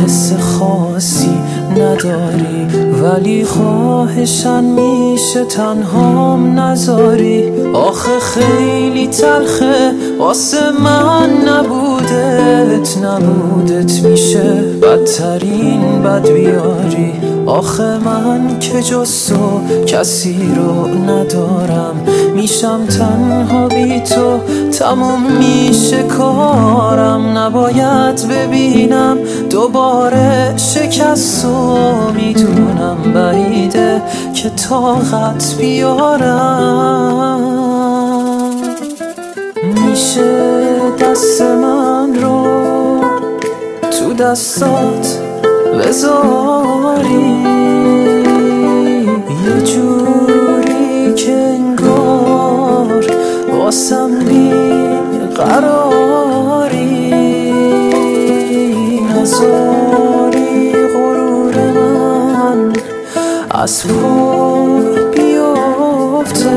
حس خاصی نداری، ولی خواهشن میشه تنهام نذاری. آخه خیلی تلخه واسه من نبودت میشه بدترین بد بیاری. آخه من که جز تو کسی رو ندارم، میشم تنها بی تو، تموم میشه کارم. نباید ببینم دوباره شکست و میدونم بعیده که طاقت بیارم. میشه دست من رو تو دستات بذاری، یه جوری که انگار واسم بی قراری. نذاری غرور من از پا بیفته،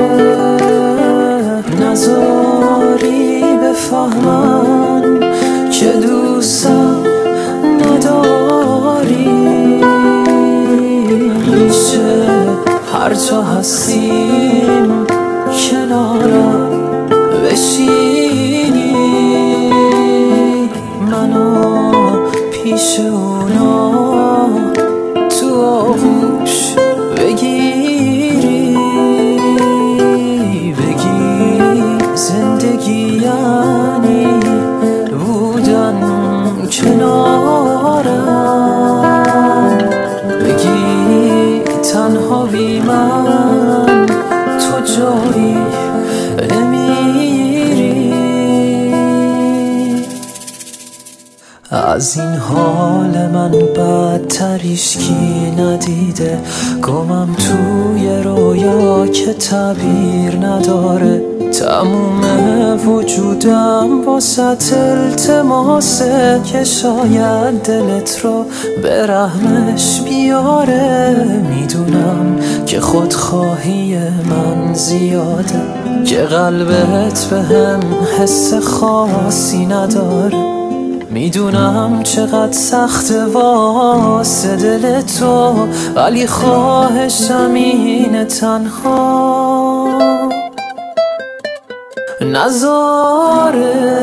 نذاری بفهمن که دوستم نداری. میشه هر جا هستیم کنارم بشینی، منو پیش اونا تو آغوش بگیری، بگی زندگی یعنی بودن کنارم، بگی تنها بی من تو جایی نمیری. از این حال من بدتر هیچکی ندیده، گمم توی رویا که تعبیر نداره. تموم وجودم واسه التماسه که شاید دلت رو به رحمش بیاره. میدونم که خودخواهی من زیاده، که قلبت به هم حس خاصی نداره. میدونم چقدر سخت واسه دل تو، ولی خواهشم اینه تنها نذاره